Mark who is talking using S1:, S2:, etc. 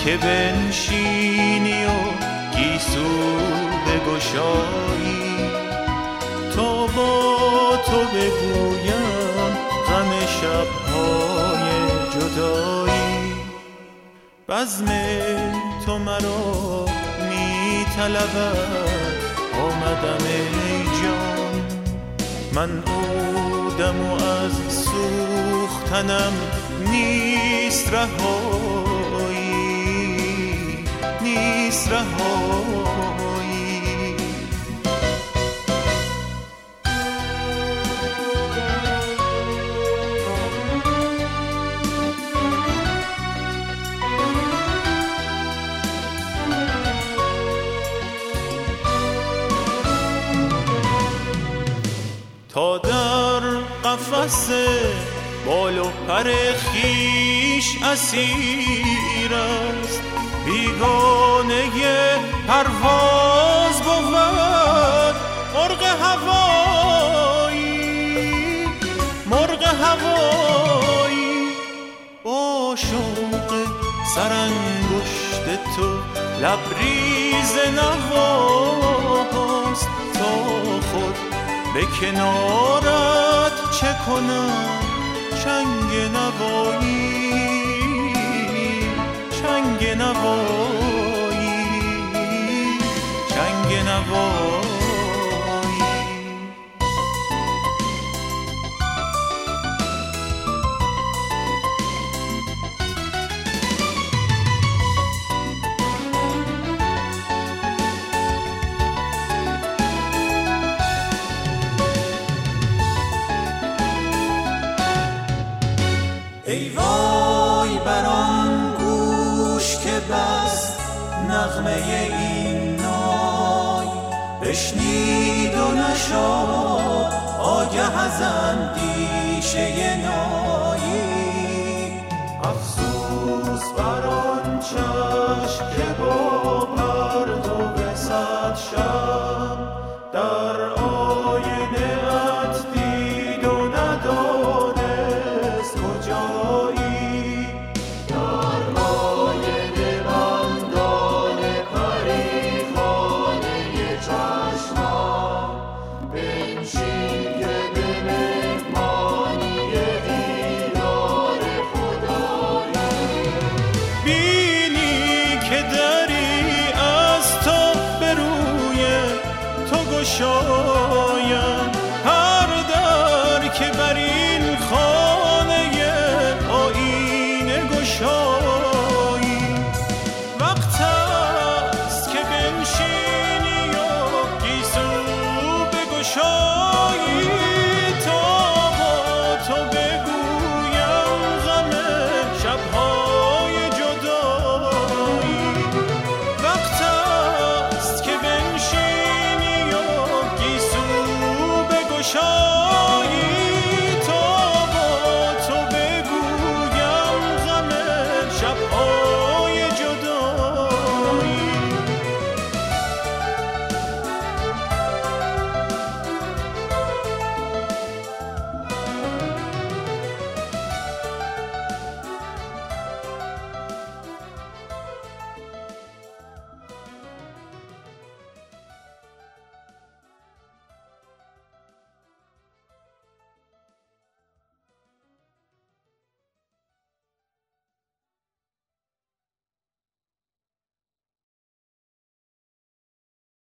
S1: که بنشینی و گیسو بگشایی تا با تو بگویم غم شب‌های جدایی. بزم تو مرا می طلبد آمدم ای جان، من عودم و از سوختنم نیست رهایی، نیست رهایی. تا در قفس بال و پر خویش اسیر است، بیگانه پرواز بود مرغ هوایی، مرغ هوایی. با شوق سرانگشت تو لبریز نواست، تا خود به کنارت چه کنم چنگ نوایی، چنگ نوایی، چنگ نوایی.
S2: ای وای بر آن گوش که بس نغمه این نای بشنید و نشد آگه از اندیشه نایی. افسوس بر آن چشم که با پرتو صد شب در آینه ات دید و ندانست کجایی. در آینه بندان پریخانه چشمم بنشین که به مهمانی دیدار خدایی.
S1: بینی که دری از تو به روی تو گشایم، هر در که بر این خانه آینه گشایی. وقت است که بنشینی و گیسو بگشایی، تا با تو بگویم غم شب‌های جدایی. وقت است که بنشینی و گیسو بگشایی،